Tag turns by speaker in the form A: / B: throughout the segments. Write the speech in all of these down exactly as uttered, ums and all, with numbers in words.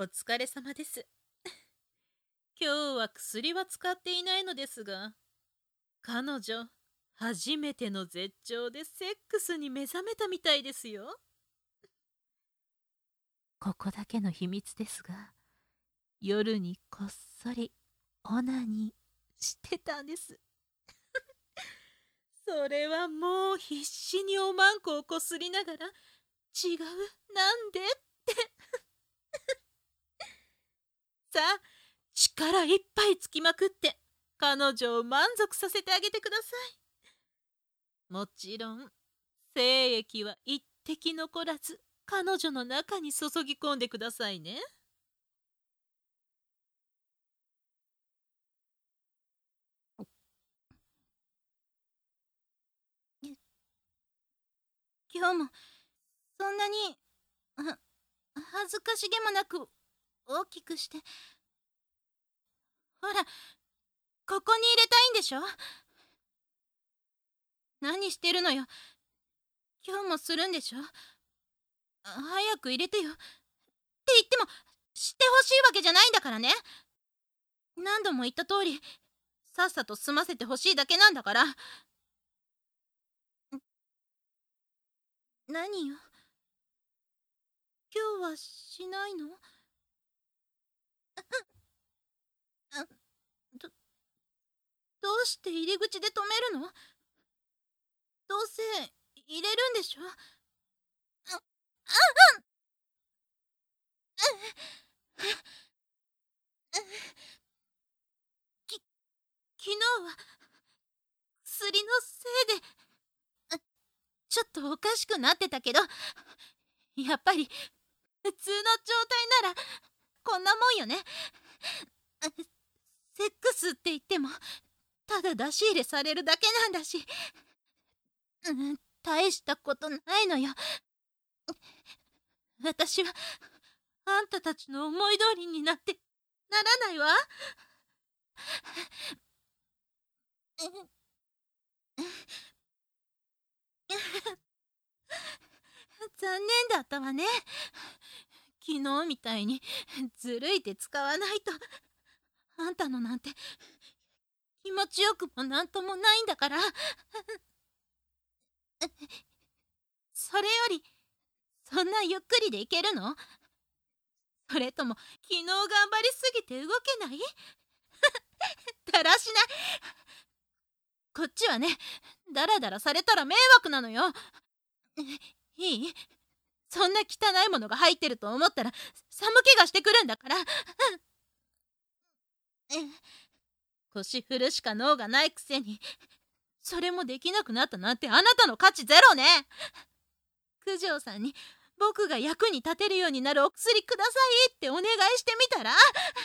A: お疲れ様です。今日は薬は使っていないのですが、彼女、初めての絶頂でセックスに目覚めたみたいですよ。ここだけの秘密ですが、夜にこっそりオナニーしてたんです。それはもう必死におまんこをこすりながら、違う、なんでってさあ、力いっぱいつきまくって彼女を満足させてあげてください。もちろん精液は一滴残らず彼女の中に注ぎ込んでくださいね。今日もそんなには恥ずかしげもなく大きくして、ほら、ここに入れたいんでしょ。何してるのよ。今日もするんでしょ。早く入れてよ。って言ってもしてほしいわけじゃないんだからね。何度も言った通りさっさと済ませてほしいだけなんだから。何よ、今日はしないの？どどうして入り口で止めるの？どうせ入れるんでしょ。き昨日は薬のせいでちょっとおかしくなってたけど、やっぱり普通の状態ならこんなもんよね。セックスって言ってもただ出し入れされるだけなんだし、うん、大したことないのよ。私はあんたたちの思い通りになってならないわ。残念だったわね。昨日みたいにずるい手使わないと、あんたのなんて気持ちよくもなんともないんだから。それよりそんなゆっくりでいけるの？それとも昨日頑張りすぎて動けない？だらしない。こっちはね、ダラダラされたら迷惑なのよ。いい？そんな汚いものが入ってると思ったら寒気がしてくるんだから。腰振るしか脳がないくせにそれもできなくなったなんてあなたの価値ゼロね。九条さんに僕が役に立てるようになるお薬くださいってお願いしてみたら？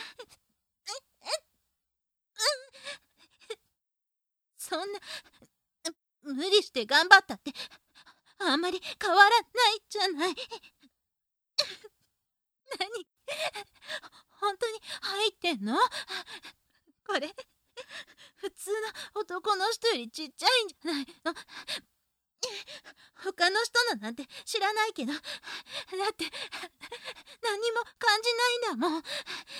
A: そんな無理して頑張ったってあんまり変わらないじゃない。何、本当に入ってんの？これ普通の男の人よりちっちゃいんじゃないの？他の人のなんて知らないけど、だって何も感じないんだもん。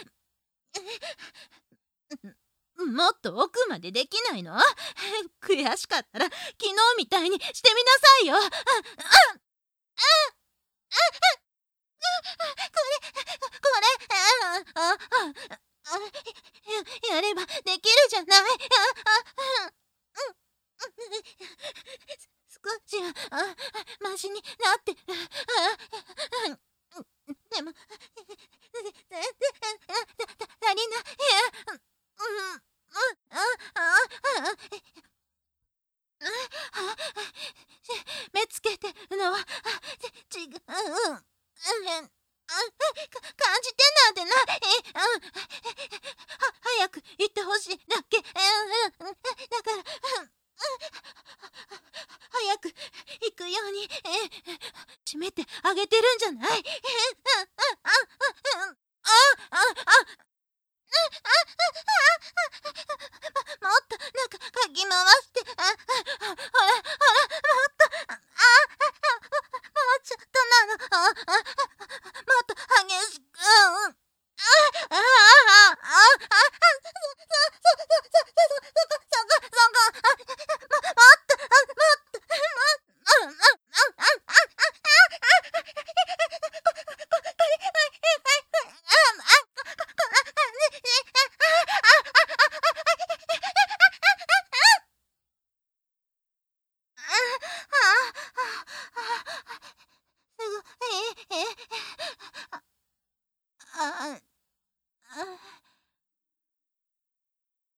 A: もっと奥までできないの？悔しかったら昨日みたいにしてみなさいよ。